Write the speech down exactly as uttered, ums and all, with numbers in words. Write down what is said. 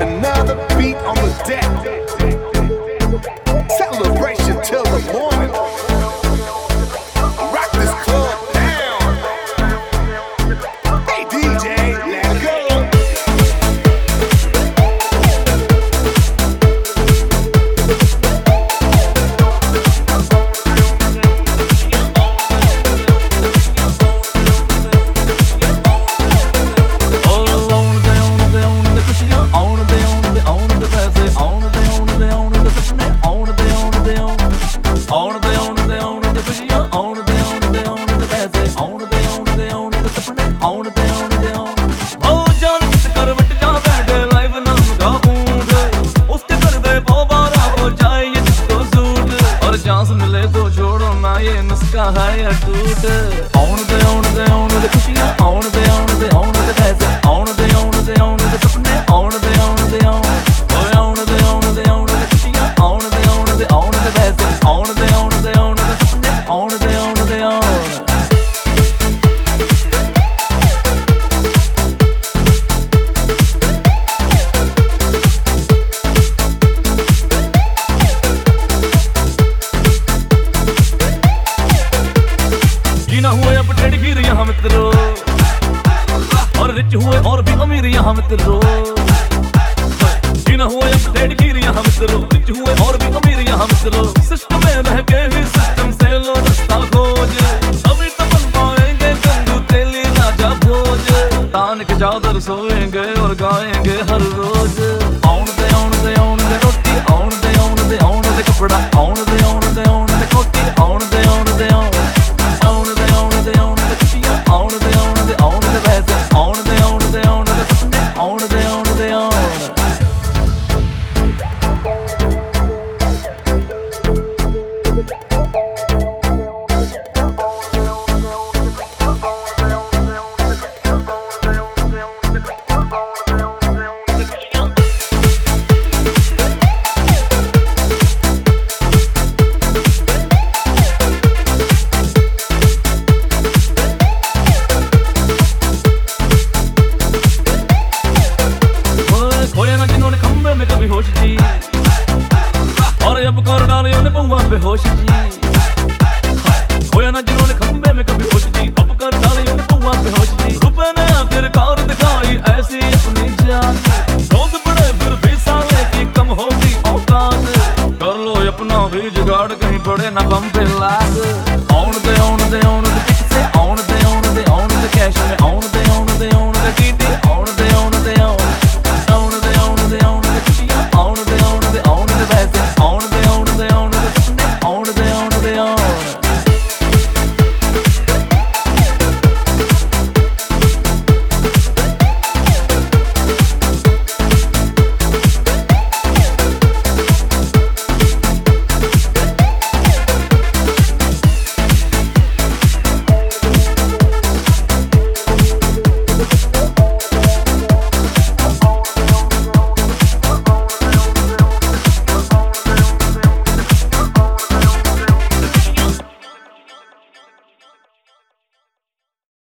Another beat on the deck. Celebration till the morning. Rock this club down. Hey D J, let it go. ये नुस्खा है या टूट आउन दे आउन दे आउन दे खुशियां आउन दे आउन दे आउन दे पैसे आउन दे आउन दे आउन दे सपने आउन दे आउन दे आउन ओए आउन दे आउन दे आउन दे खुशियां आउन दे आउन दे आउन दे पैसे आउन दे आउन दे आउन दे सपने आउन दे आउन दे आउन ना हुए अब टेढ़ गिर यहाँ मित्रों और रिच हुए और भी अमीर यहाँ मित्रों जीना हुए अब टेढ़ गिर यहाँ मित्रों रिच हुए और भी अमीर यहाँ मित्रों सिस्टम में रह के ही सिस्टम से लो रास्ता खोज अभी तो बन पाएंगे गंगू तेली राजा भोज तान के चादर सोएंगे और गाएंगे हर रोज आउन दे आउन दे आउन दे रोटी आउन दे आउन दे आउन दे कपड़ा आउन दे आउन दे आउन दे कोटी आउन दे आउन दे आउन होश जी और अब कर डाले उन्हें पौवा बेहोश जी खोया ना जिन्होंने खंबे में कभी होश जी अब कर डाले उन्हें पौवा बेहोश जी रुपए ने आखिरकार दिखाई ऐसी अपनी जान बहुत बड़े फिर भी साले की कम होगी औकात कर लो अपना भी जुगाड़ कहीं पड़े ना बम